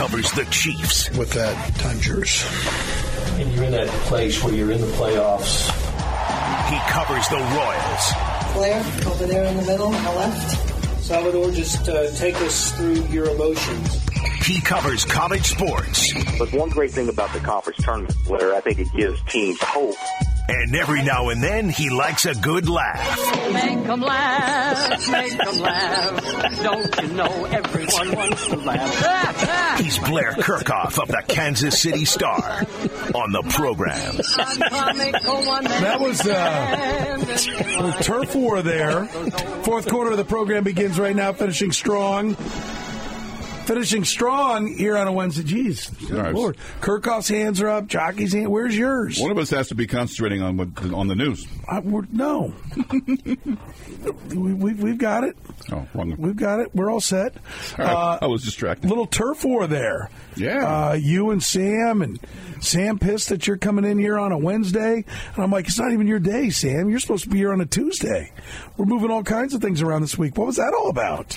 covers the Chiefs. With that, time's yours. And you're in that place where you're in the playoffs. He covers the Royals. Blair, over there in the middle on the left. Salvador, just take us through your emotions. He covers college sports. But one great thing about the conference tournament, Blair, I think it gives teams hope. And every now and then, he likes a good laugh. Make them laugh, make them laugh. Don't you know everyone wants to laugh? He's Blair Kirchhoff of the Kansas City Star on the program. That was a turf war there. Fourth quarter of the program begins right now, finishing strong. Finishing strong here on a Wednesday. Jeez, Nice. Lord. Kirchhoff's hands are up. Jockey's hand. Where's yours? One of us has to be concentrating on the news. No. We've got it. Oh, wrong. We've got it. We're all set. All right. I was distracted. Little turf war there. Yeah. You and Sam pissed that you're coming in here on a Wednesday. And I'm like, it's not even your day, Sam. You're supposed to be here on a Tuesday. We're moving all kinds of things around this week. What was that all about?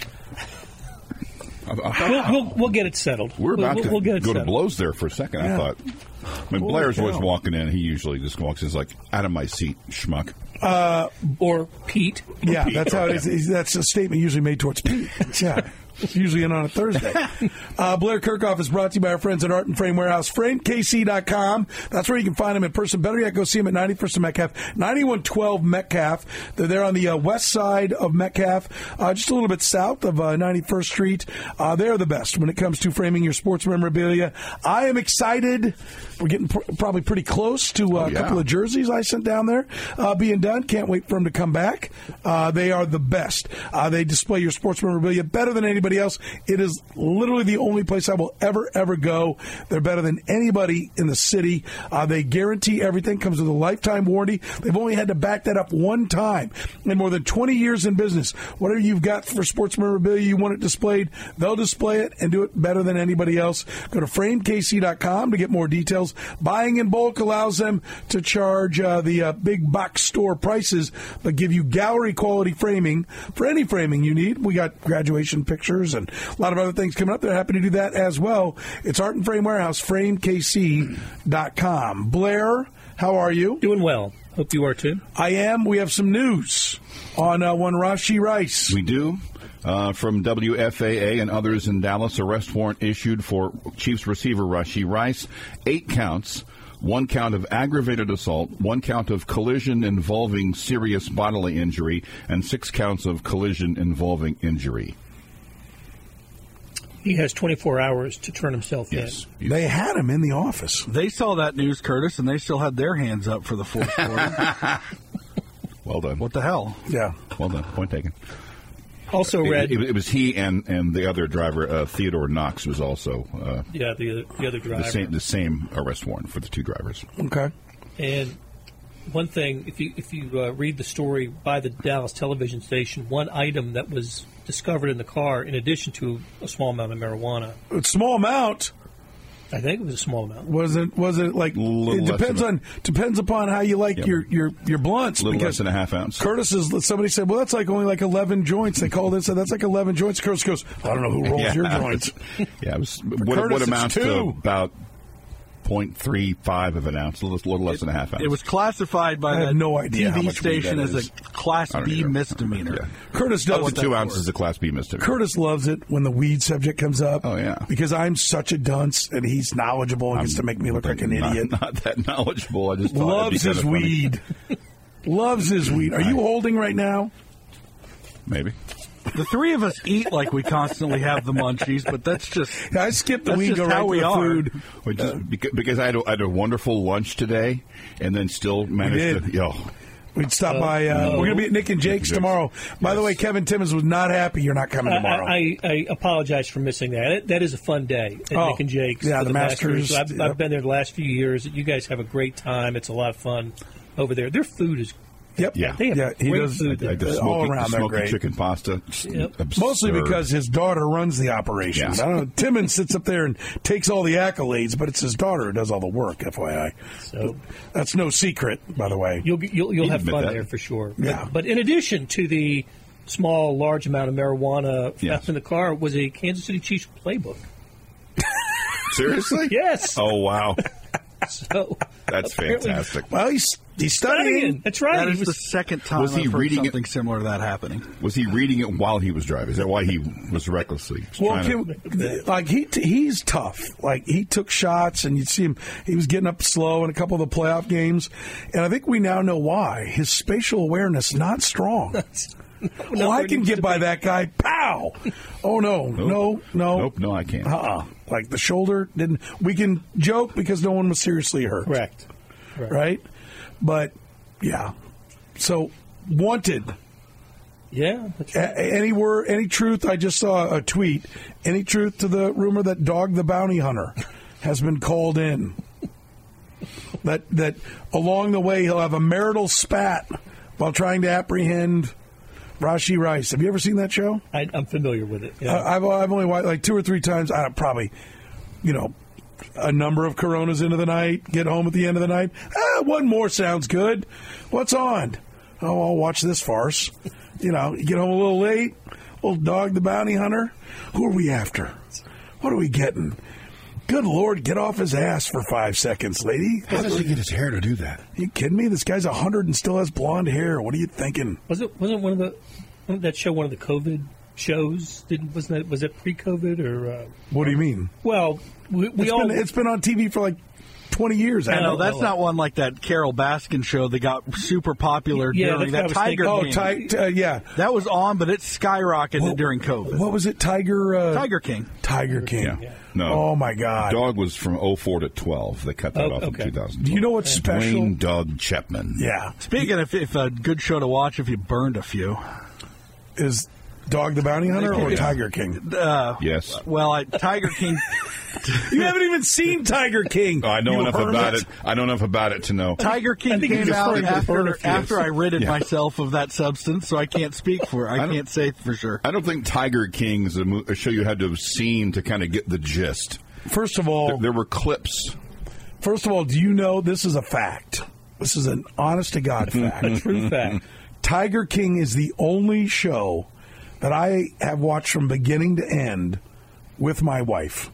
We'll get it settled. We're about to we'll get it go settled. to blows there for a second. Yeah. I thought. When Blair's always walking in, he usually just walks in like, out of my seat, schmuck. Or Pete. Yeah, that's how it is. That's a statement usually made towards Pete. Yeah. Usually in on a Thursday. Blair Kirchhoff is brought to you by our friends at Art and Frame Warehouse. FrameKC.com. That's where you can find them in person. Better yet, go see them at 91st and Metcalf. 9112 Metcalf. They're there on the west side of Metcalf, just a little bit south of 91st Street. They're the best when it comes to framing your sports memorabilia. I am excited. We're getting probably pretty close to a couple of jerseys I sent down there being done. Can't wait for them to come back. They are the best. They display your sports memorabilia better than anybody else. It is literally the only place I will ever go. They're better than anybody in the city. They guarantee everything. Comes with a lifetime warranty. They've only had to back that up one time in more than 20 years in business. Whatever you've got for sports memorabilia, you want it displayed, they'll display it and do it better than anybody else. Go to framekc.com to get more details. Buying in bulk allows them to charge the big box store prices, but give you gallery quality framing for any framing you need. We got graduation pictures and a lot of other things coming up. They're happy to do that as well. It's Art and Frame Warehouse, framekc.com. Blair, how are you? Doing well. Hope you are too. I am. We have some news on one Rashee Rice. We do. From WFAA and others in Dallas, arrest warrant issued for Chiefs receiver Rashee Rice. 8 counts. 1 count of aggravated assault, 1 count of collision involving serious bodily injury, and 6 counts of collision involving injury. He has 24 hours to turn himself in. They had him in the office. They saw that news, Curtis, and they still had their hands up for the fourth quarter. Well done. What the hell? Yeah. Well done. Point taken. Also read... It was he and the other driver, Theodore Knox, was also... the other driver. The same arrest warrant for the 2 drivers. Okay. And one thing, if you read the story by the Dallas television station, one item that was discovered in the car, in addition to a small amount of marijuana. A small amount? I think it was a small amount. Was it like? It depends upon how you like your blunts. A little less than a half ounce. Curtis somebody said, well, that's like only like 11 joints. They called it, said that's like 11 joints. Curtis goes, I don't know who rolls your joints. Yeah, it was Curtis, what amounts to about 0.35 of an ounce, a little less than a half ounce. It was classified by the no idea TV station as a Class B misdemeanor. Yeah. Curtis does. 2 ounces is a Class B misdemeanor. Curtis loves it when the weed subject comes up. Oh, yeah. Because I'm such a dunce, and he's knowledgeable and gets to make me look like an idiot. Not that knowledgeable. I just thought loves his weed. Loves his weed. Are you holding right now? Maybe. The 3 of us eat like we constantly have the munchies, but that's just... I skipped the weed, go right to the food. Because I had a wonderful lunch today, and then still managed to... We'd stop by. We're going to be at Nick and Jake's tomorrow. By the way, Kevin Timmons was not happy you're not coming tomorrow. I apologize for missing that. That is a fun day at Nick and Jake's. Yeah, the Masters. I've been there the last few years. You guys have a great time. It's a lot of fun over there. Their food is Yep. Yeah. They have great food there. All around they're great. Chicken pasta. Yep. Mostly because his daughter runs the operations. Yeah. I don't know. Timmons sits up there and takes all the accolades, but it's his daughter who does all the work, FYI. So that's no secret, by the way. You'll have fun there for sure. Yeah. But in addition to the large amount of marijuana found in the car was a Kansas City Chiefs playbook. Seriously? Yes. Oh, wow. So That's fantastic. Well, he's studying. That's right. That He is the was- second time Was he I've heard reading it? something similar to that happening. Was he reading it while he was driving? Is that why he was recklessly Well, trying to... like he's tough. Like he took shots, and you'd see him. He was getting up slow in a couple of the playoff games, and I think we now know why. His spatial awareness not strong. Oh, I can get by that guy. Pow! Oh no, no. Nope, no, I can't. Like the shoulder didn't. We can joke because no one was seriously hurt. Correct. Right? But yeah. So wanted. Yeah, that's right. Any truth? I just saw a tweet. Any truth to the rumor that Dog the Bounty Hunter has been called in? That along the way he'll have a marital spat while trying to apprehend Rashee Rice. Have you ever seen that show? I'm familiar with it. Yeah. I've only watched like 2 or 3 times. Probably, a number of Coronas into the night. Get home at the end of the night. One more sounds good. What's on? Oh, I'll watch this farce. You get home a little late. Little Dog the Bounty Hunter. Who are we after? What are we getting? Good Lord, get off his ass for 5 seconds, lady. How does he get his hair to do that? Are you kidding me? This guy's 100 and still has blonde hair. What are you thinking? Wasn't wasn't that show one of the COVID shows? Was it pre-COVID or? What do you mean? Well, it's been on TV for like 20 years. No, that's not one like that Carol Baskin show that got super popular during that Tiger King. Yeah. That was on, but it skyrocketed during COVID. What was it? Tiger King. Tiger King. Yeah. No. Oh, my God. Dog was from 04 to 12. They cut that off in 2000. Do you know what's special? Dwayne Doug Chapman. Yeah. Speaking of if a good show to watch if you burned a few. Is Dog the Bounty Hunter or Tiger King? Yes. Well, Tiger King... You haven't even seen Tiger King. I know enough about it. I know enough about it to know. Tiger King came out after I ridded myself of that substance, so I can't speak for it. I can't say for sure. I don't think Tiger King is a show you had to have seen to kind of get the gist. First of all... There were clips. First of all, do you know this is a fact? This is an honest-to-God fact. True fact. Tiger King is the only show that I have watched from beginning to end with my wife.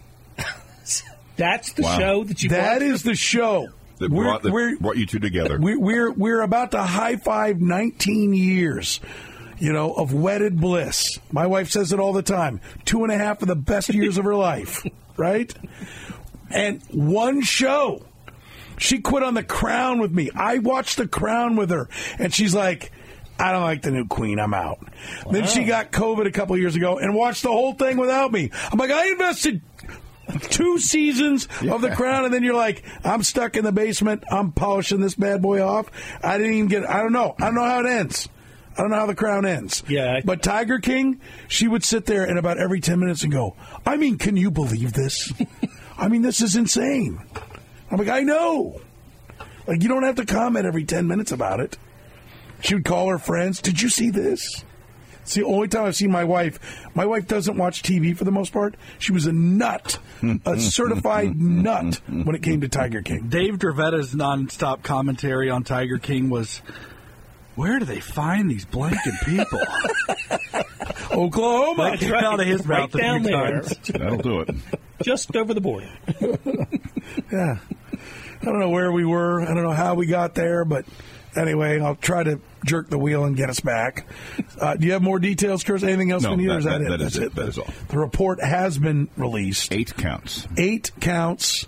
That's the show that you. That is the show that brought you two together. We're about to high five 19 years, of wedded bliss. My wife says it all the time. 2.5 of the best years of her life, right? And one show, she quit on The Crown with me. I watched The Crown with her, and she's like, I don't like the new queen. I'm out. Wow. Then she got COVID a couple years ago and watched the whole thing without me. I'm like, I invested 2 seasons of The Crown, and then you're like, I'm stuck in the basement. I'm polishing this bad boy off. I didn't even get. I don't know how it ends. I don't know how The Crown ends. Yeah. But Tiger King, she would sit there and about every 10 minutes and go, I mean, can you believe this? I mean, this is insane. I'm like, I know. Like, you don't have to comment every 10 minutes about it. She would call her friends. Did you see this? It's the only time I've seen my wife. My wife doesn't watch TV for the most part. She was a nut, a certified nut when it came to Tiger King. Dave Dravetta's nonstop commentary on Tiger King was, where do they find these blanket people? Oklahoma. That came out of his mouth right down there. That'll do it. Just over the border. Yeah. I don't know where we were. I don't know how we got there, but anyway, I'll try to jerk the wheel and get us back. Do you have more details, Chris? Anything else no, we need, or is that it? That's it. That is all. The report has been released. 8 counts. 8 counts.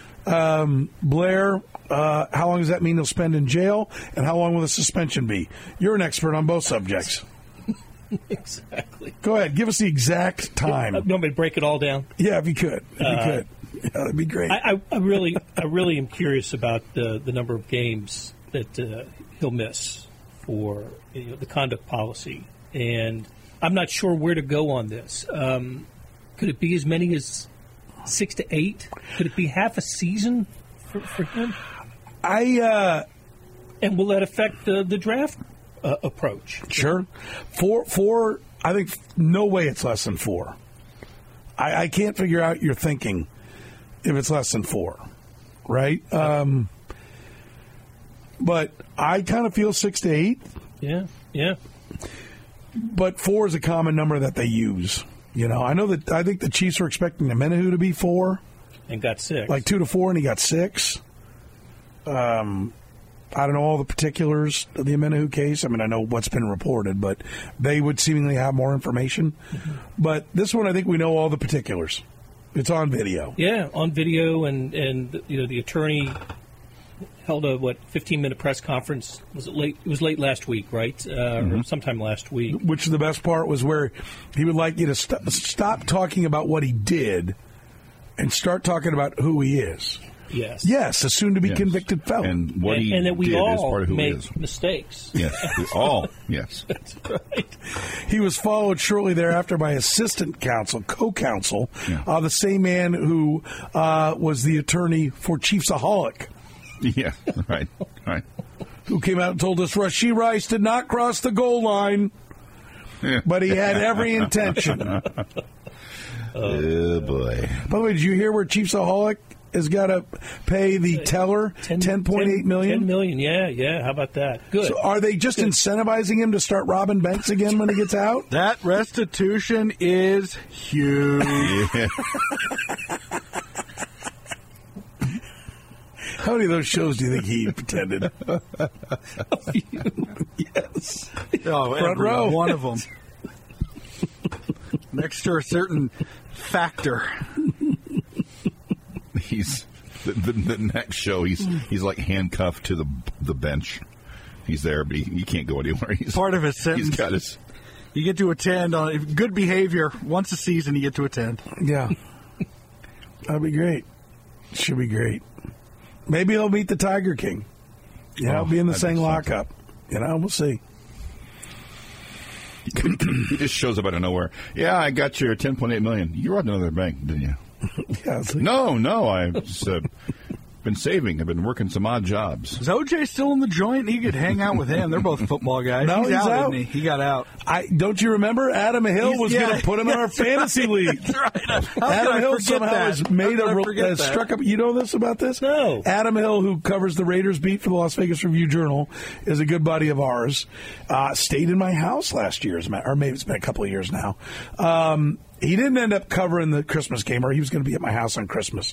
Blair, how long does that mean he'll spend in jail, and how long will the suspension be? You're an expert on both subjects. Exactly. Go ahead. Give us the exact time. You want me to break it all down? Yeah, if you could. Yeah, that'd be great. I really am curious about the number of games that he'll miss for the conduct policy, and I'm not sure where to go on this. Could it be as many as 6 to 8? Could it be half a season for him? And will that affect the draft approach? Sure. 4. I think no way it's less than 4. I can't figure out your thinking if it's less than 4, right? But I kind of feel 6 to 8. Yeah. But 4 is a common number that they use. I think the Chiefs are expecting Amenahu to be 4. and got 6. Like 2 to 4, and he got 6. I don't know all the particulars of the Omenihu case. I mean, I know what's been reported, but they would seemingly have more information. Mm-hmm. But this one, I think we know all the particulars. It's on video. Yeah, on video, and the attorney held a 15-minute press conference. Was it late? It was late last week, right? Or sometime last week. Which the best part was where he would like you to stop talking about what he did and start talking about who he is. Yes, a soon-to-be convicted felon. And what he and that we did all is part of who he make is. mistakes. Yes, we all, yes. That's right. He was followed shortly thereafter by assistant counsel, co-counsel, the same man who was the attorney for Chief Saholic. Yeah, right. Who came out and told us Rashee Rice did not cross the goal line, but he had every intention. Oh, boy. By the way, did you hear where Chief Saholic has got to pay the teller $10.8 million? $10 million, yeah. How about that? Good. So are they just incentivizing him to start robbing banks again when he gets out? That restitution is huge. Yeah. How many of those shows do you think he attended? Yes. Oh, Front row. One of them. Next to a certain factor. He's the next show. He's like handcuffed to the bench. He's there, but he can't go anywhere. Part of his sentence. He's got his. You get to attend on good behavior once a season. You get to attend. Yeah, that'd be great. Should be great. Maybe he'll meet the Tiger King. He'll be in the same lockup. We'll see. He just shows up out of nowhere. Yeah, I got your $10.8 million. You robbed another bank, didn't you? Yeah, No. I've been saving. I've been working some odd jobs. Is OJ still in the joint? He could hang out with him. They're both football guys. No, he's out. Isn't he? He got out. Don't you remember Adam Hill was going to put him in our fantasy league? That's right. Adam Hill somehow has struck up. You know this about this? No. Adam Hill, who covers the Raiders beat for the Las Vegas Review-Journal, is a good buddy of ours. Stayed in my house last year, or maybe it's been a couple of years now. He didn't end up covering the Christmas game, or he was going to be at my house on Christmas.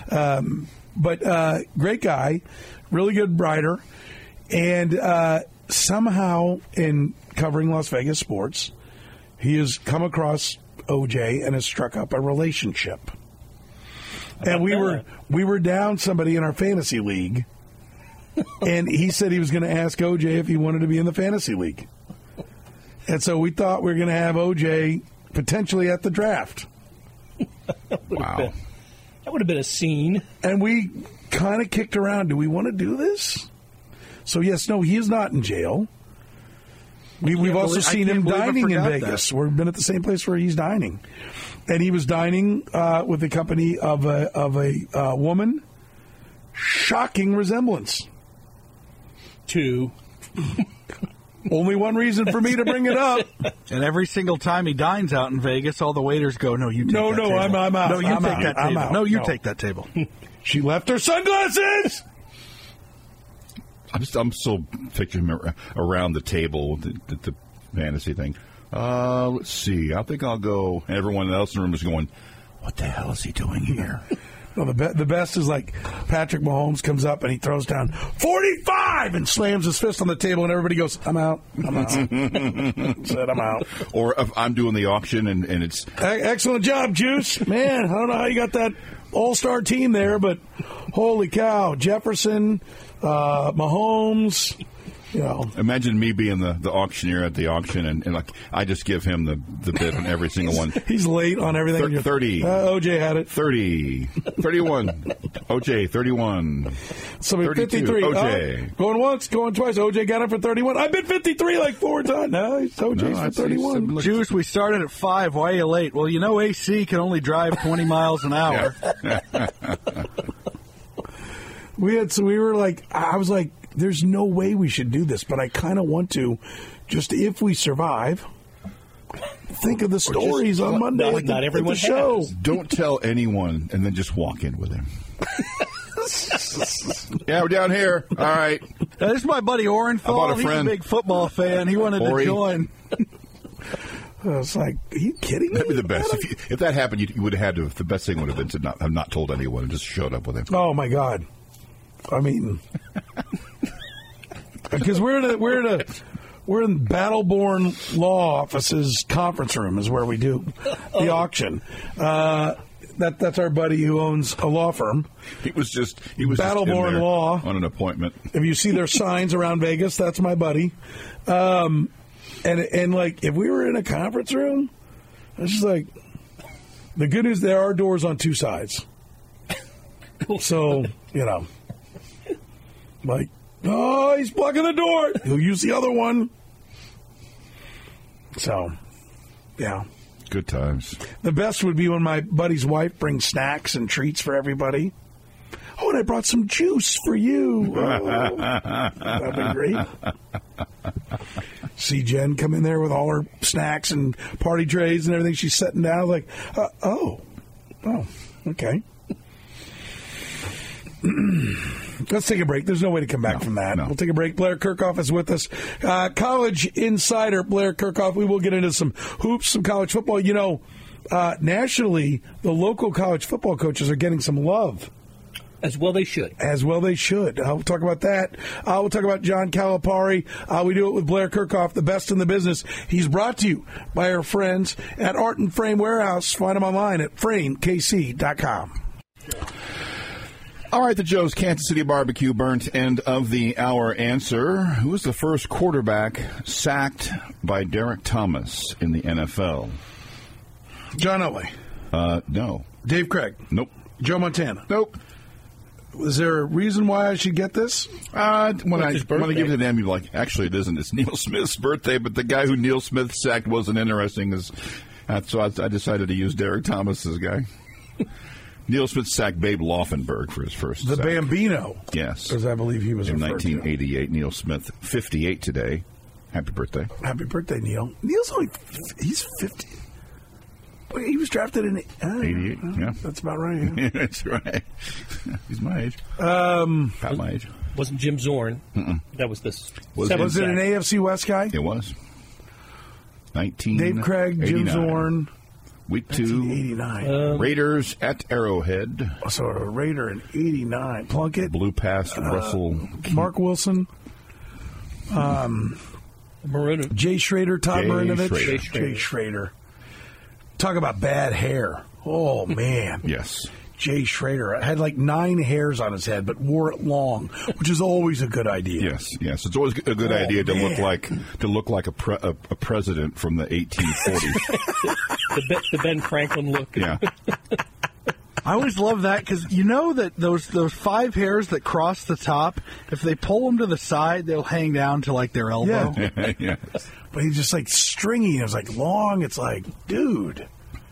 But great guy, really good writer, and somehow in covering Las Vegas sports, he has come across OJ and has struck up a relationship. And we were down somebody in our fantasy league, and he said he was going to ask OJ if he wanted to be in the fantasy league. And so we thought we were going to have OJ potentially at the draft. Wow. That would have been a scene. And we kind of kicked around. Do we want to do this? So, yes, no, he is not in jail. We've also seen him dining in Vegas. We've been at the same place where he's dining. And he was dining with the company of a woman. Shocking resemblance. To... Only one reason for me to bring it up. And every single time he dines out in Vegas, all the waiters go, "No, you take that table. I'm out. No, you I'm take out. that I'm table. out. No, you take that table." She left her sunglasses. I'm still picturing him around the table, the fantasy thing. Let's see. I think I'll go. And everyone else in the room is going, "What the hell is he doing here?" Well, the best is like Patrick Mahomes comes up and he throws down 45 and slams his fist on the table, and everybody goes, "I'm out. I'm out." Said, "I'm out." Or if I'm doing the auction and it's excellent job, Juice. Man, I don't know how you got that all-star team there, but holy cow, Jefferson, Mahomes. Imagine me being the auctioneer at the auction, and like I just give him the bid on every single one. He's late on everything. 30. OJ had it. 30. 31. OJ, 31. Somebody 53. OJ. Going once, going twice. OJ got it for 31. I bid 53 like 4 times. No, OJ's for 31. Juice, we started at 5. Why are you late? Well, AC can only drive 20 miles an hour. I was like, there's no way we should do this, but I kind of want to, just if we survive, think of the stories on Monday at the show. Don't tell anyone, and then just walk in with him. Yeah, we're down here. All right. This is my buddy Orenthal. He's a big football fan. He wanted to join. I was like, are you kidding me? That'd be the best. If that happened, you would have had to. The best thing would have been to have not told anyone and just showed up with him. Oh my God! I mean, because we're in Battleborn Law Office's conference room is where we do the auction. That's our buddy who owns a law firm. He was Battleborn Law on an appointment. If you see their signs around Vegas, that's my buddy. And like, if we were in a conference room, it's just like, the good news, there are doors on two sides. So, like, oh, he's blocking the door. He'll use the other one. So, yeah. Good times. The best would be when my buddy's wife brings snacks and treats for everybody. Oh, and I brought some juice for you. Oh, that'd be great. See Jen come in there with all her snacks and party trays and everything. She's sitting down like, oh, okay. Let's take a break. There's no way to come back from that. No. We'll take a break. Blair Kirchhoff is with us. College insider Blair Kirchhoff. We will get into some hoops, some college football. Nationally, the local college football coaches are getting some love. As well they should. We'll talk about that. We'll talk about John Calipari. We do it with Blair Kirchhoff, the best in the business. He's brought to you by our friends at Art and Frame Warehouse. Find them online at framekc.com. All right, the Joe's Kansas City Barbecue burnt end of the hour answer. Who was the first quarterback sacked by Derek Thomas in the NFL? John Elway. No. Dave Craig. Nope. Joe Montana. Nope. Is there a reason why I should get this? When I give it to them, you're like, actually, it isn't. It's Neil Smith's birthday, but the guy who Neil Smith sacked wasn't interesting. So I decided to use Derek Thomas's guy. Neil Smith sacked Babe Laufenberg for his first The sack. Bambino. Yes. Because I believe he was in referred 1988. Neil Smith, 58 today. Happy birthday. Happy birthday, Neil. Neil's he's 50. He was drafted in 88, yeah. That's about right. Yeah. That's right. He's my age. About my age. Wasn't Jim Zorn. That was this. Was it an AFC West guy? It was. Dave Craig, Jim Zorn. Week 2. Raiders at Arrowhead. So a Raider in 89. Plunkett. Blew past Russell. Mark Wilson. Jay Schrader, Todd Marinovich. Jay Schrader. Talk about bad hair. Oh, man. Yes. Jay Schrader had like 9 hairs on his head, but wore it long, which is always a good idea. Yes. It's always a good idea to look like a president from the 1840s. the Ben Franklin look. Yeah. I always love that because you know that those 5 hairs that cross the top, if they pull them to the side, they'll hang down to like their elbow. Yeah. Yeah. But he's just like stringy. It was like long. It's like, dude.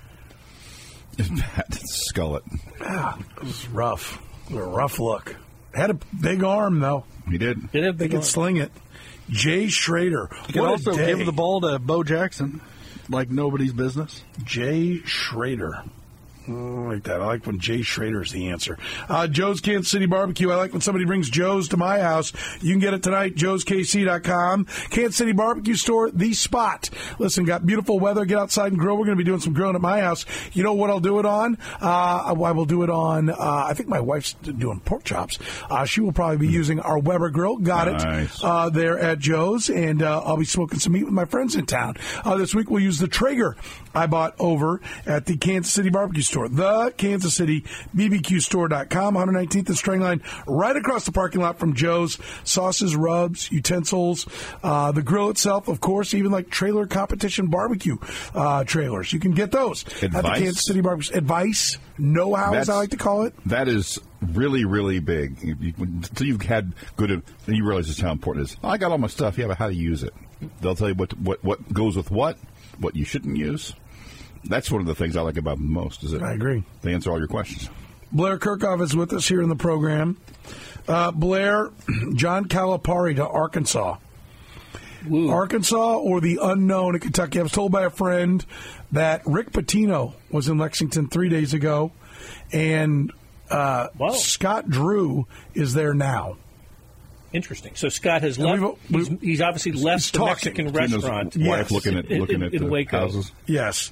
It's bad. Skullet. Yeah, it was rough. It was a rough look. Had a big arm, though. He did. They could sling it. Jay Schrader. You could also give the ball to Bo Jackson like nobody's business. Jay Schrader. I like that. I like when Jay Schrader's the answer. Joe's Kansas City Barbecue. I like when somebody brings Joe's to my house. You can get it tonight, joeskc.com. Kansas City Barbecue Store, the spot. Listen, got beautiful weather. Get outside and grill. We're going to be doing some grilling at my house. You know what I'll do it on? I will do it on, I think my wife's doing pork chops. She will probably be using our Weber grill. Got it. There at Joe's. And I'll be smoking some meat with my friends in town. This week we'll use the Traeger I bought over at the Kansas City Barbecue Store. The Kansas City BBQstore.com, 119th and Strangline, right across the parking lot from Joe's. Sauces, rubs, utensils, the grill itself, of course, even like trailer competition barbecue trailers. You can get those at the Kansas City Barbecue. Advice, know-how, as I like to call it. That is really, really big. Until you've had then you realize just how important it is. I got all my stuff. Yeah, but how to use it. They'll tell you what goes with what you shouldn't use. That's one of the things I like about them most. I agree. They answer all your questions. Blair Kirchhoff is with us here in the program. Blair, John Calipari to Arkansas. Ooh. Arkansas or the unknown at Kentucky. I was told by a friend that Rick Pitino was in Lexington 3 days ago, and Scott Drew is there now. Interesting. So Scott has left. He's obviously left the Mexican restaurant. Wife looking at in Waco. houses. Yes.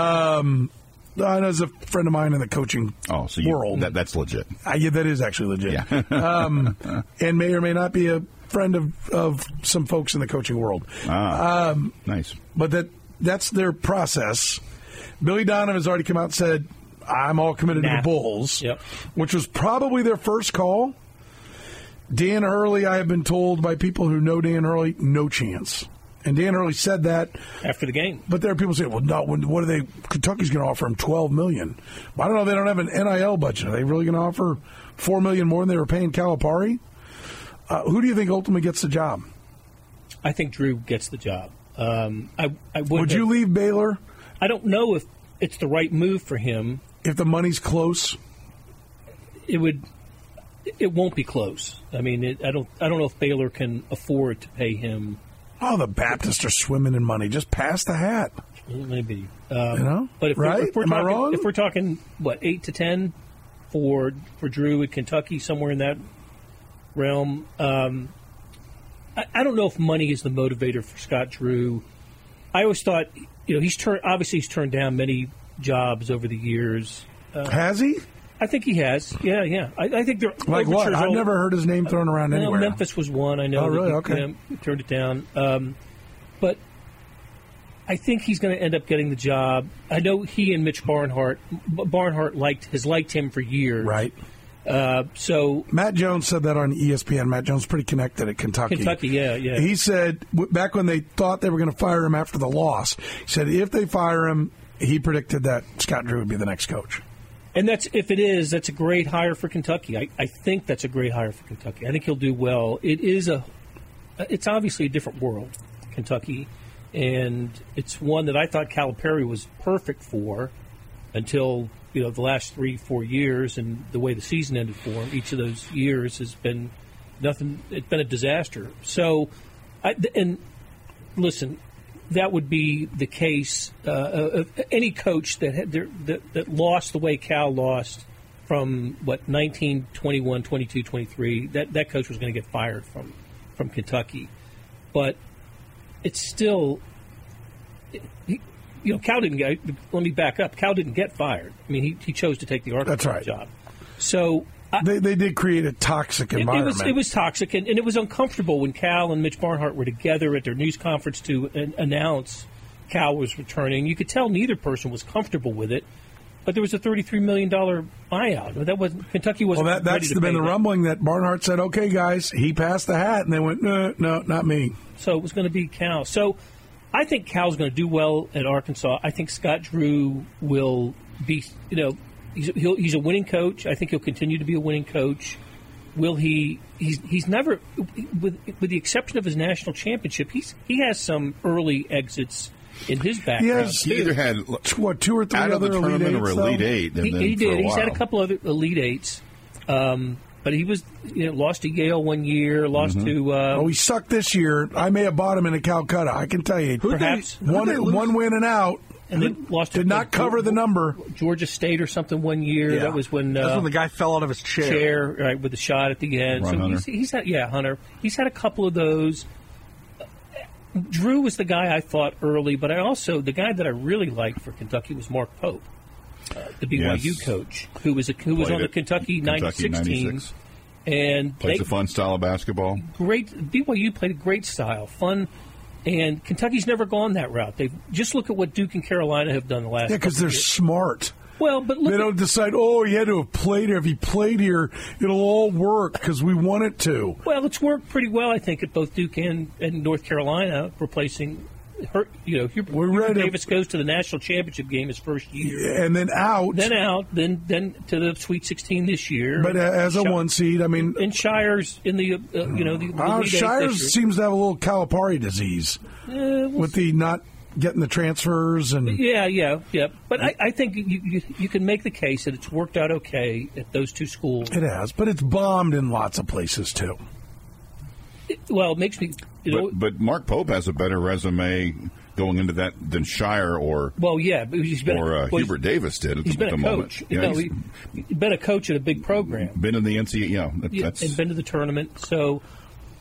As a friend of mine in the coaching world. That's legit. Yeah, that is actually legit. Yeah. And may or may not be a friend of some folks in the coaching world. Nice. But that's their process. Billy Donovan has already come out and said, I'm all committed to the Bulls, which was probably their first call. Dan Hurley, I have been told by people who know Dan Hurley, no chance. And Dan Hurley said that after the game. But there are people saying, well, no, what are they? Kentucky's going to offer him $12 million. Well, I don't know. They don't have an NIL budget. Are they really going to offer $4 million more than they were paying Calipari? Who do you think ultimately gets the job? I think Drew gets the job. Would you leave Baylor? I don't know if it's the right move for him. If the money's close, it won't be close. I mean, I don't know if Baylor can afford to pay him. Oh, the Baptists are swimming in money. Just pass the hat. Maybe. But if we're talking, what, 8 to 10 for Drew at Kentucky, somewhere in that realm, I don't know if money is the motivator for Scott Drew. I always thought, he's turned down many jobs over the years. Has he? I think he has. Yeah. I think they're like what? I've never heard his name thrown around anywhere. Memphis was one. I know. Oh, really? Okay. He turned it down. But I think he's going to end up getting the job. I know he and Mitch Barnhart has liked him for years. Right. So Matt Jones said that on ESPN. Matt Jones pretty connected at Kentucky. Yeah. He said back when they thought they were going to fire him after the loss, he said if they fire him, he predicted that Scott Drew would be the next coach. And that's a great hire for Kentucky. I think that's a great hire for Kentucky. I think he'll do well. It's obviously a different world, Kentucky, and it's one that I thought Calipari was perfect for until the last 3-4 years, and the way the season ended for him. Each of those years has been nothing. It's been a disaster. So, listen. That would be the case of any coach that lost the way Cal lost from 19, 21, 22, 23. That coach was going to get fired from Kentucky, but it's still, Cal didn't get. Let me back up. Cal didn't get fired. I mean, he chose to take the Arkansas job. So. They did create a toxic environment. It was toxic, and it was uncomfortable when Cal and Mitch Barnhart were together at their news conference to announce Cal was returning. You could tell neither person was comfortable with it, but there was a $33 million buyout. Kentucky wasn't. Well, that's been the rumbling that Barnhart said, "Okay, guys, he passed the hat," and they went, "No, not me." So it was going to be Cal. So I think Cal's going to do well at Arkansas. I think Scott Drew will be, He's a winning coach. I think he'll continue to be a winning coach. Will he? He's never, with the exception of his national championship, he has some early exits in his background. He either had 2 or 3 out other of the tournament Elite or Elite Eight. He did. He's had a couple other Elite Eights, but he was lost to Yale one year. Lost to. He sucked this year. I may have bought him in Calcutta. I can tell you, perhaps one win and out. And then lost did not cover the number. Georgia State or something one year. Yeah. That was when the guy fell out of his chair, right, with the shot at the end. Hunter. He's had Hunter. He's had a couple of those. Drew was the guy I thought early, but the guy that I really liked for Kentucky was Mark Pope, the BYU coach, who was on the Kentucky 96 team. And plays a fun style of basketball. BYU played a great style, fun. And Kentucky's never gone that route. They just look at what Duke and Carolina have done the last. Yeah, because they're smart. Well, but they don't decide. He had to have played here. If he played here, it'll all work because we want it to. Well, it's worked pretty well, I think, at both Duke and North Carolina, replacing. Hubert Davis goes to the national championship game his first year, and then out, then to the Sweet 16 this year. But as a 1 seed, I mean, and Shire's in the the Shire's seems to have a little Calipari disease with the not getting the transfers and yeah. But I think you can make the case that it's worked out okay at those two schools. It has, but it's bombed in lots of places too. It makes me. But Mark Pope has a better resume going into that than Shire or Hubert Davis did at the moment. He's been a coach at a big program. Been in the NCAA, and been to the tournament. So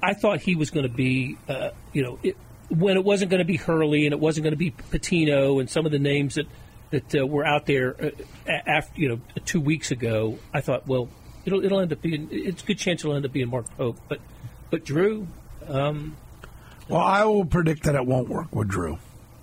I thought he was going to be, when it wasn't going to be Hurley and it wasn't going to be Patino and some of the names that were out there after 2 weeks ago. I thought, well, it'll end up being. It's a good chance it'll end up being Mark Pope, but Drew. Well, I will predict that it won't work with Drew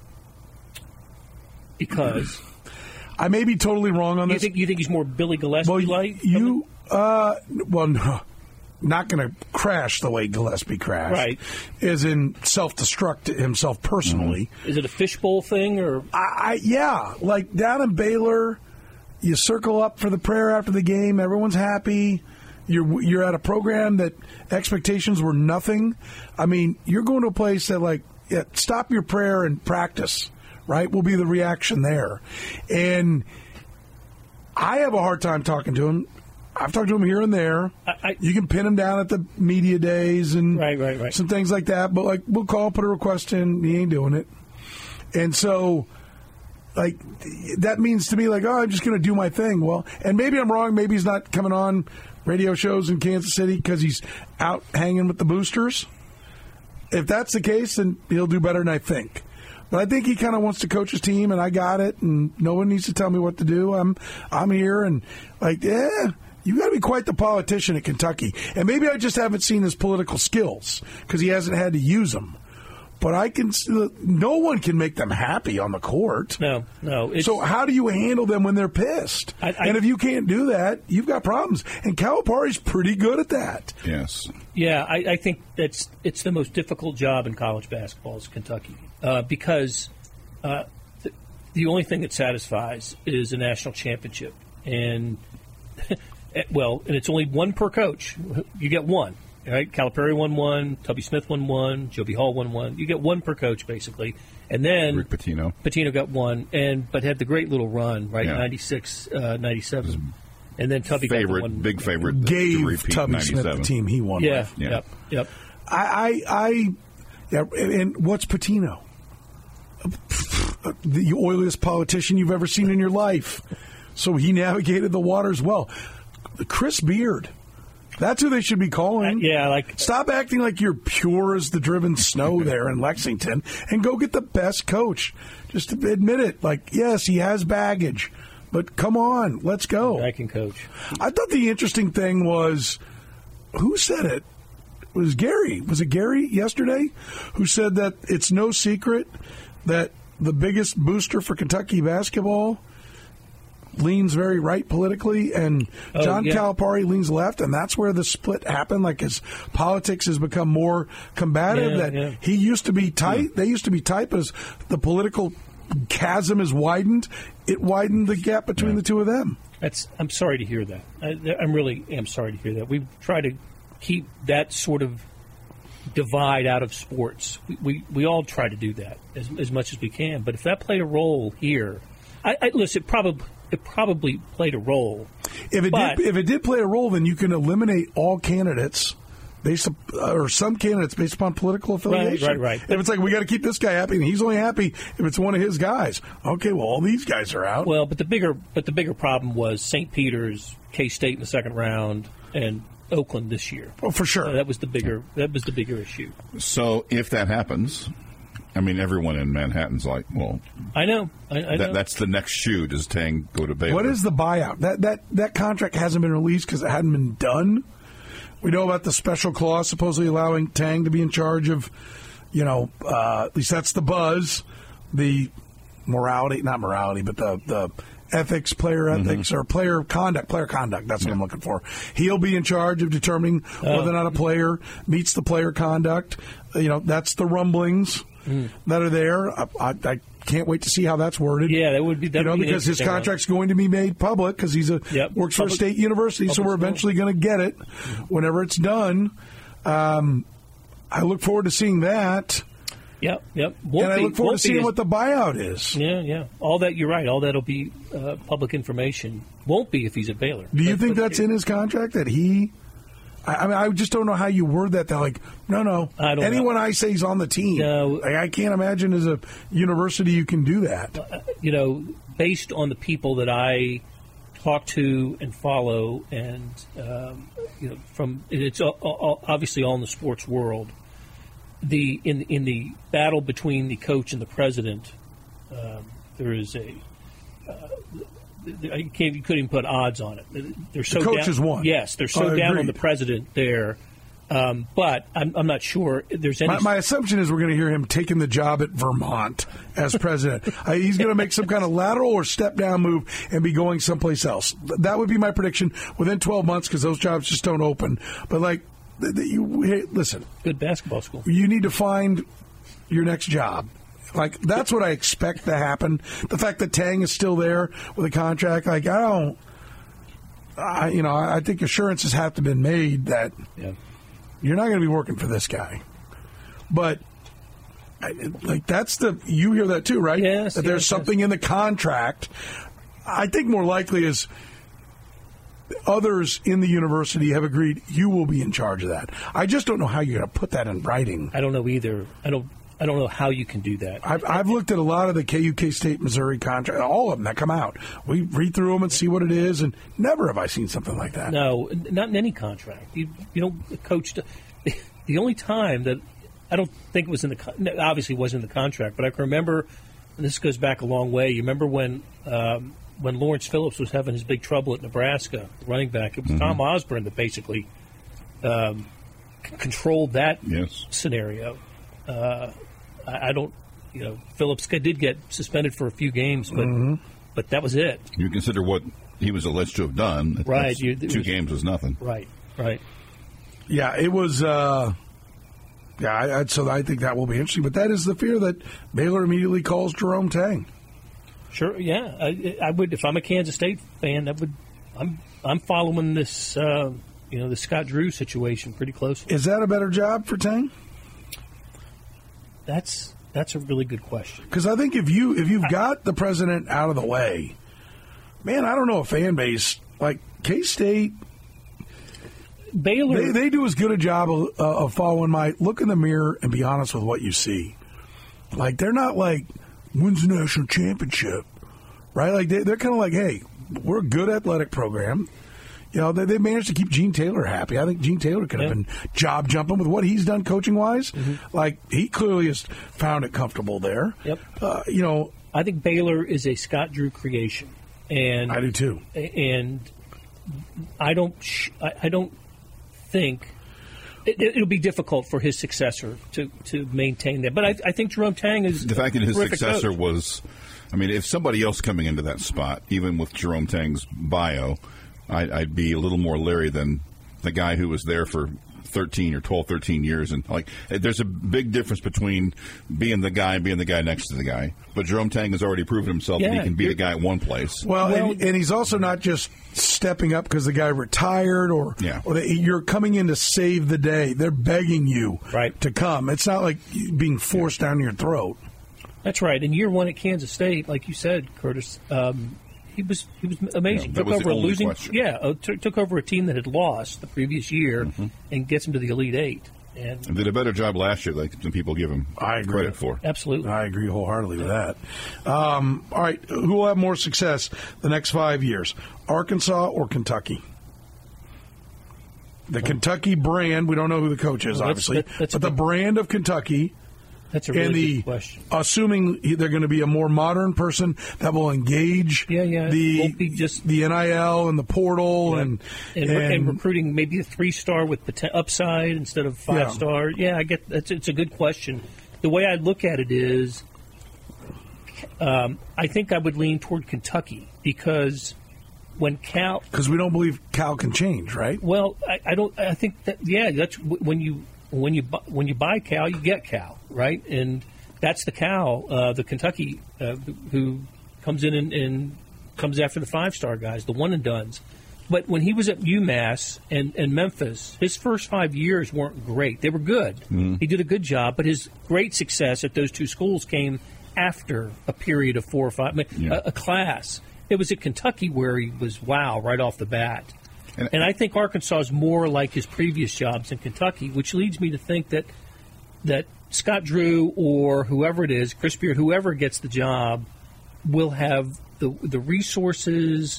because I may be totally wrong on this. You think he's more Billy Gillespie like? Well, no. Not going to crash the way Gillespie crashed. Right. Is in self-destruct himself personally. Mm-hmm. Is it a fishbowl thing? Or yeah. Like down in Baylor, you circle up for the prayer after the game. Everyone's happy. You're at a program that expectations were nothing. I mean, you're going to a place that, stop your prayer and practice, right, will be the reaction there. And I have a hard time talking to him. I've talked to him here and there. You can pin him down at the media days and right. some things like that. But we'll call, put a request in. He ain't doing it. And so, that means to me, I'm just going to do my thing. Well, and maybe I'm wrong. Maybe he's not coming on radio shows in Kansas City because he's out hanging with the boosters. If that's the case, then he'll do better than I think. But I think he kind of wants to coach his team, and I got it, and no one needs to tell me what to do. I'm here, and you got to be quite the politician at Kentucky. And maybe I just haven't seen his political skills because he hasn't had to use them. But no one can make them happy on the court. No. So how do you handle them when they're pissed? And if you can't do that, you've got problems. And Calipari's pretty good at that. Yes. Yeah, I think it's the most difficult job in college basketball is Kentucky because the only thing that satisfies is a national championship. And and it's only one per coach. You get one, right? Calipari won one, Tubby Smith won one, Joe B. Hall won one. You get one per coach, basically. And then Rick Pitino. Patino got one, but had the great little run, right? Yeah. 96, 97. And then Tubby got the one. Big favorite. Gave Tubby Smith the team he won with. Yeah. Yep. And what's Patino? The oiliest politician you've ever seen in your life. So he navigated the waters well. Chris Beard. That's who they should be calling. Stop acting like you're pure as the driven snow there in Lexington and go get the best coach. Just admit it. Yes, he has baggage, but come on, let's go. I can coach. I thought the interesting thing was, who said it? It was Gary. Was it Gary yesterday who said that it's no secret that the biggest booster for Kentucky basketball leans very right politically, and John Calipari leans left, and that's where the split happened. His politics has become more combative. He used to be tight. They used to be tight, but as the political chasm has widened, it widened the gap between the two of them. I'm sorry to hear that. I really am sorry to hear that. We've tried to keep that sort of divide out of sports. We all try to do that as much as we can. But if that played a role here, listen, it probably played a role. If it did play a role, then you can eliminate all candidates or some candidates based upon political affiliation. Right. If it's we got to keep this guy happy, and he's only happy if it's one of his guys. Okay, well, all these guys are out. Well, but the bigger problem was St. Peter's, K-State in the second round, and Oakland this year. Oh, for sure. That was the bigger issue. So if that happens, I mean, everyone in Manhattan's like, well, I know. I know. That's the next shoe. Does Tang go to Baylor? What is the buyout? That contract hasn't been released because it hadn't been done. We know about the special clause supposedly allowing Tang to be in charge of, at least that's the buzz, the not morality, but the ethics, player ethics, or player conduct. That's what I'm looking for. He'll be in charge of determining whether or not a player meets the player conduct. That's the rumblings that are there. I can't wait to see how that's worded. Yeah, that would be because his contract's going to be made public because he's works for a state university, so we're eventually going to get it whenever it's done. I look forward to seeing that. Yep. And I look forward to seeing what the buyout is. Yeah. All that, you're right. All that'll be public information. Won't be if he's at Baylor. Do you think that's in his contract that he? I mean, I just don't know how you word that. They're like, no. Anyone I say is on the team. No. I can't imagine as a university you can do that. Based on the people that I talk to and follow, and it's obviously all in the sports world. In the battle between the coach and the president, there is you couldn't even put odds on it. They're so the coach has won. Yes, they're so down on the president there. But I'm not sure there's any. My assumption is we're going to hear him taking the job at Vermont as president. He's going to make some kind of lateral or step down move and be going someplace else. That would be my prediction within 12 months because those jobs just don't open. But listen, good basketball school. You need to find your next job. That's what I expect to happen. The fact that Tang is still there with a contract, I think assurances have to have been made that you're not going to be working for this guy. But you hear that too, right? Yes. That there's something in the contract. I think more likely is others in the university have agreed you will be in charge of that. I just don't know how you're going to put that in writing. I don't know either. I don't know how you can do that. I've looked at a lot of the KU State Missouri contracts, all of them that come out. We read through them and see what it is, and never have I seen something like that. No, not in any contract. You don't coach. The only time that I don't think it was obviously wasn't in the contract, but I can remember, and this goes back a long way. You remember when Lawrence Phillips was having his big trouble at Nebraska, running back. It was Tom Osborne that basically controlled that scenario. I don't, Phillips did get suspended for a few games, but that was it. You consider what he was alleged to have done. Right. Two games was nothing. Right. Yeah, it was. So I think that will be interesting. But that is the fear that Baylor immediately calls Jerome Tang. Sure. Yeah, I would if I'm a Kansas State fan. I'm following this. The Scott Drew situation pretty closely. Is that a better job for Tang? That's a really good question. Because I think if you've got the president out of the way, man, I don't know a fan base like K-State. Baylor, they do as good a job of following my look in the mirror and be honest with what you see. They're not wins the national championship, right? They're kind of hey, we're a good athletic program. They managed to keep Gene Taylor happy. I think Gene Taylor could have been job jumping with what he's done coaching wise. He clearly has found it comfortable there. Yep. I think Baylor is a Scott Drew creation, and I do too. And I don't think it'll be difficult for his successor to maintain that. But I think Jerome Tang is the fact that his successor coach. was. I mean, if somebody else coming into that spot, even with Jerome Tang's bio, I'd be a little more leery than the guy who was there for 13 years. And there's a big difference between being the guy and being the guy next to the guy. But Jerome Tang has already proven himself that he can be the guy at one place. Well, and he's also not just stepping up because the guy retired or you're coming in to save the day. They're begging you to come. It's not like being forced down your throat. That's right. In year one at Kansas State, like you said, Curtis, he was amazing. Took over a team that had lost the previous year and gets him to the Elite Eight. And did a better job last year than people give him credit for. Absolutely. I agree wholeheartedly with that. All right, who will have more success the next 5 years, Arkansas or Kentucky? The Kentucky brand, we don't know who the coach is, obviously, but the brand of Kentucky. That's a really good question. Assuming they're going to be a more modern person that will engage won't be just the NIL and the portal and recruiting maybe a 3-star with upside instead of 5-star. Yeah, I get that's. It's a good question. The way I look at it is, I think I would lean toward Kentucky because when Cal, because we don't believe Cal can change, right? Well, I don't. I think that that's when you buy Cal, you get Cal, right? And that's the Cal, the Kentucky, who comes in and comes after the 5-star guys, the one and dones. But when he was at UMass and Memphis, his first 5 years weren't great. They were good. He did a good job, but his great success at those two schools came after a period of 4 or 5, a class. It was at Kentucky where he was right off the bat. And I think Arkansas is more like his previous jobs in Kentucky, which leads me to think that Scott Drew or whoever it is, Chris Beard, whoever gets the job, will have the resources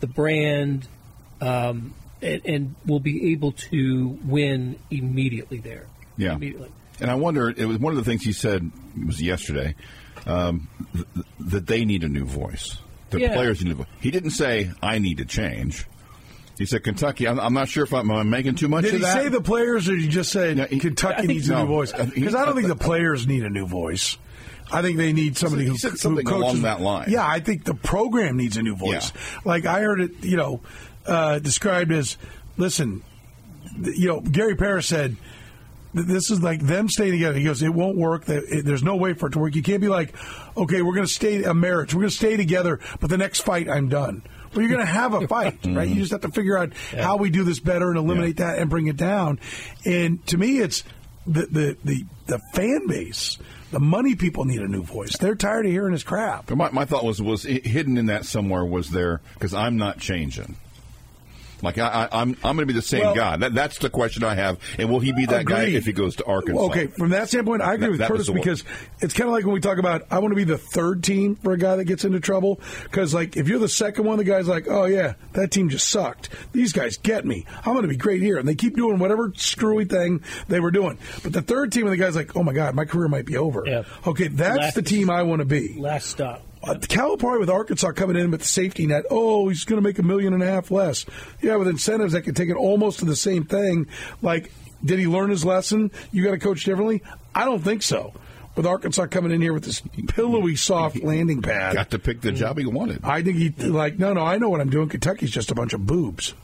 the brand, and will be able to win immediately there. Yeah. Immediately. And I wonder, it was one of the things he said, it was yesterday, that they need a new voice. The players need a new voice. He didn't say, I need to change. He said, Kentucky, I'm not sure if I'm making too much of that. Did he say the players, or did he just say Kentucky needs a new voice? Because I don't think the players need a new voice. I think they need somebody who said something coaches along that line. Yeah, I think the program needs a new voice. Yeah. Like I heard it, described as, listen, Gary Parrish said, this is like them staying together. He goes, it won't work. There's no way for it to work. You can't be like, okay, we're going to stay a marriage. We're going to stay together, but the next fight, I'm done. Well, you're going to have a fight, right? You just have to figure out how we do this better and eliminate that and bring it down. And to me, it's the fan base. The money people need a new voice. They're tired of hearing his crap. My thought was hidden in that somewhere was there, because I'm not changing. Like, I'm going to be the same guy. That's the question I have. And will he be that guy if he goes to Arkansas? Okay, from that standpoint, I agree with Curtis, because it's kind of like when we talk about, I want to be the third team for a guy that gets into trouble. Because, like, if you're the second one, the guy's like, oh, yeah, that team just sucked. These guys get me. I'm going to be great here. And they keep doing whatever screwy thing they were doing. But the third team, and the guy's like, oh, my God, my career might be over. Yeah. Okay, that's the team I want to be. Last stop. Calipari with Arkansas coming in with the safety net. Oh, he's going to make $1.5 million less. Yeah, with incentives that could take it almost to the same thing. Like, did he learn his lesson? You got to coach differently? I don't think so. With Arkansas coming in here with this pillowy, soft landing pad. Got to pick the job he wanted. I think no, I know what I'm doing. Kentucky's just a bunch of boobs.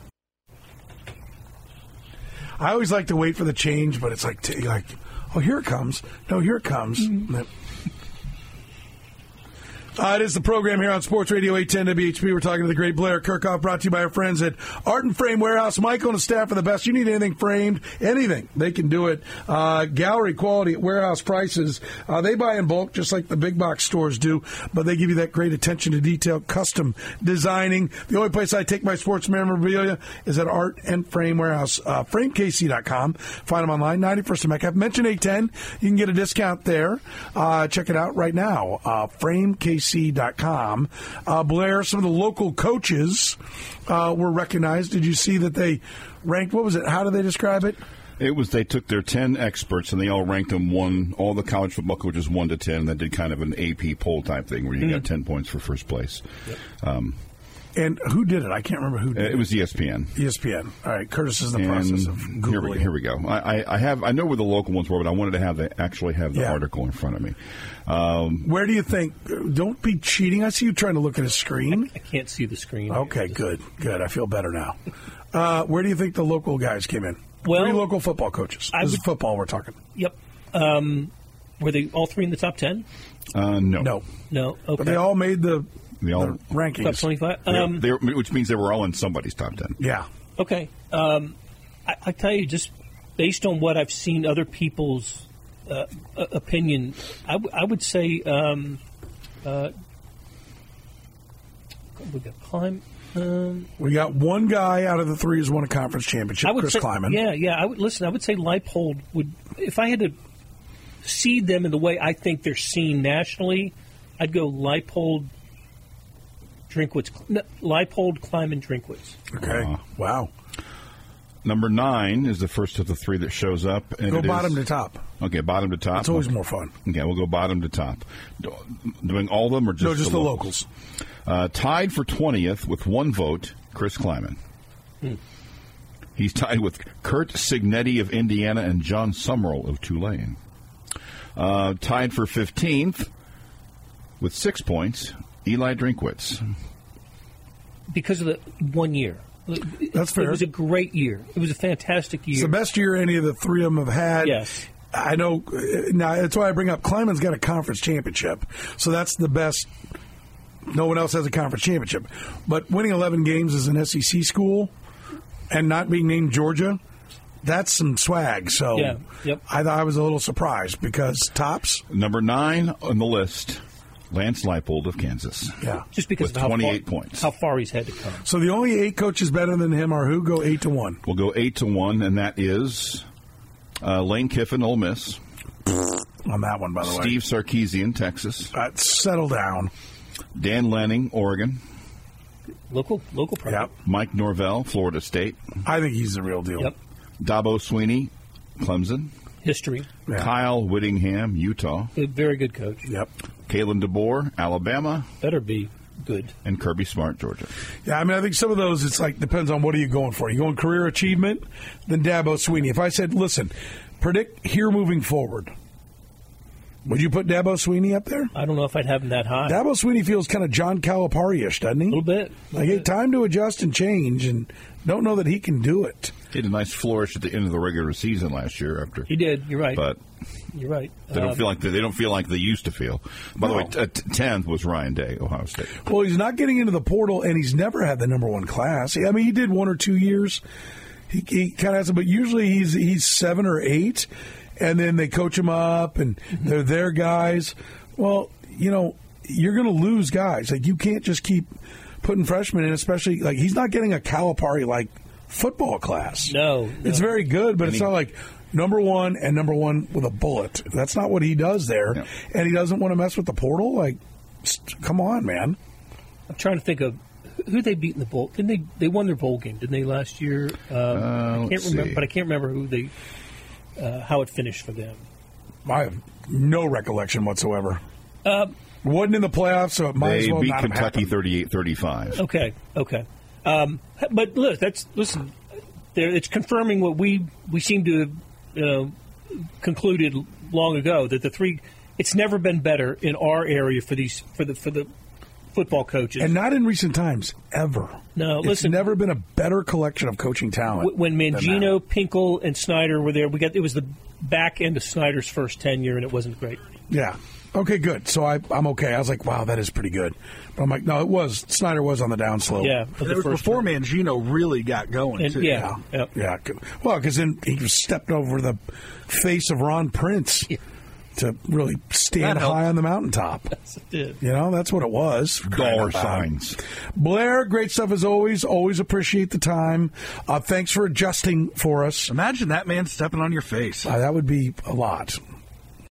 I always like to wait for the change, but it's like, oh, here it comes. No, here it comes. Mm-hmm. It is the program here on Sports Radio 810 WHP. We're talking to the great Blair Kirchhoff, brought to you by our friends at Art and Frame Warehouse. Michael and the staff are the best. You need anything framed, anything, they can do it. Gallery quality at warehouse prices. They buy in bulk, just like the big box stores do, but they give you that great attention to detail, custom designing. The only place I take my sports memorabilia is at Art and Frame Warehouse. FrameKC.com. Find them online, 91st and Metcalf. Mention 810. You can get a discount there. Check it out right now. FrameKC.com. Blair, some of the local coaches were recognized. Did you see that they ranked? What was it? How did they describe it? It was they took their 10 experts and they all ranked them all the college football coaches 1 to 10. And they did kind of an AP poll type thing where you got 10 points for first place. Yep. And who did it? I can't remember who did it. It was ESPN. ESPN. All right, Curtis is in the process of Googling. Here we go. I know where the local ones were, but I wanted to actually have the article in front of me. Where do you think? Don't be cheating. I see you trying to look at a screen. I can't see the screen. Okay, good. I feel better now. Where do you think the local guys came in? Well, 3 local football coaches. This is football we're talking. Yep. Were they all 3 in the top 10? No. Okay. But they all made the rankings. Top 25? Which means they were all in somebody's top 10. Yeah. Okay. I tell you, just based on what I've seen other people's opinion, I would say we got Climb. We got one guy out of the 3 who's won a conference championship, Chris Kleiman. Yeah. I would say Leipold would. If I had to seed them in the way I think they're seen nationally, I'd go Leipold, Drinkwitz. Leipold, Kleiman, Drinkwitz. Okay. Wow. Number 9 is the first of the 3 that shows up. And go bottom to top. Okay, bottom to top. It's always more fun. Okay, we'll go bottom to top. Doing all of them or just just the locals? Tied for 20th with 1 vote, Chris Kleiman. He's tied with Kurt Signetti of Indiana and John Summerall of Tulane. Tied for 15th with 6 points, Eli Drinkwitz. Because of the 1 year. That's fair. It was a great year. It was a fantastic year. It's the best year any of the 3 of them have had. Yes. I know. Now, that's why I bring up Kleiman's got a conference championship. So that's the best. No one else has a conference championship. But winning 11 games as an SEC school and not being named Georgia, that's some swag. So I thought I was a little surprised because tops. Number 9 on the list, Lance Leipold of Kansas. Yeah. Just because with of 28 points. How far he's had to come. So the only 8 coaches better than him are who? Go 8-1. We'll go 8-1, and that is Lane Kiffin, Ole Miss. On that one, by the way. Steve Sarkisian, Texas. Settle down. Dan Lanning, Oregon. Local product. Yep. Mike Norvell, Florida State. I think he's the real deal. Yep. Dabo Sweeney, Clemson. History. Yeah. Kyle Whittingham, Utah. A very good coach. Yep. Kalen DeBoer, Alabama. Better be good. And Kirby Smart, Georgia. Yeah, I mean, I think some of those, it's like, depends on what are you going for. You going career achievement? Then Dabo Sweeney. If I said, listen, predict here moving forward, would you put Dabo Sweeney up there? I don't know if I'd have him that high. Dabo Sweeney feels kind of John Calipari-ish, doesn't he? A little bit. Like, time to adjust and change, and don't know that he can do it. He had a nice flourish at the end of the regular season last year. After he did, you're right. But you're right. They don't feel like they used to feel. By the way, 10th was Ryan Day, Ohio State. Well, he's not getting into the portal, and he's never had the number one class. I mean, he did 1 or 2 years. He kind of has it, but usually he's 7 or 8. And then they coach him up, and they're their guys. Well, you know, you're going to lose guys. Like, you can't just keep putting freshmen in, especially, like, he's not getting a Calipari-like football class. No. It's very good, but it's not like number one and number one with a bullet. That's not what he does there. No. And he doesn't want to mess with the portal. Like, come on, man. I'm trying to think of who they beat in the bowl. Didn't they won their bowl game, didn't they, last year? I can't remember, but I can't remember who they how it finished for them. I have no recollection whatsoever. Wasn't in the playoffs, so it might as well not have happened. They beat Kentucky 38-35. Okay. But look, it's confirming what we seem to have concluded long ago, that it's never been better in our area for the football coaches, and not in recent times ever. No, it's never been a better collection of coaching talent. When Mangino, Pinkel, and Snyder were there, it was the back end of Snyder's first tenure, and it wasn't great. Yeah. Okay, good. So I'm okay. I was like, wow, that is pretty good. But I'm like, no, Snyder was on the downslope. Yeah. It was before Mangino really got going, too. Yeah. Well, because then he stepped over the face of Ron Prince to really stand high on the mountaintop. Yes, it did. You know, that's what it was. Dollar signs. Blair, great stuff as always. Always appreciate the time. Thanks for adjusting for us. Imagine that man stepping on your face. That would be a lot.